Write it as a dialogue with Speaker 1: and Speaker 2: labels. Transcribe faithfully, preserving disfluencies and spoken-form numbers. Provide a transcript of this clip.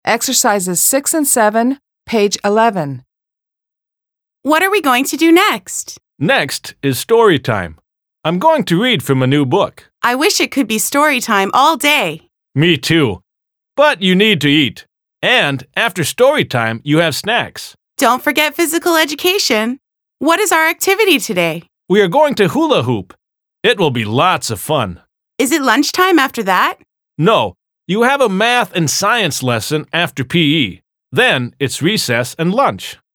Speaker 1: Exercises six and seven, page eleven.
Speaker 2: What are we going to do next?
Speaker 3: Next is story time. I'm going to read from a new book.
Speaker 2: I wish it could be story time all day.
Speaker 3: Me too. But you need to eat. And after story time, you have snacks.
Speaker 2: Don't forget physical education. What is our activity today?
Speaker 3: We are going to hula hoop. It will be lots of fun.
Speaker 2: Is it lunchtime after that?
Speaker 3: No, you have a math and science lesson after P E. Then it's recess and lunch.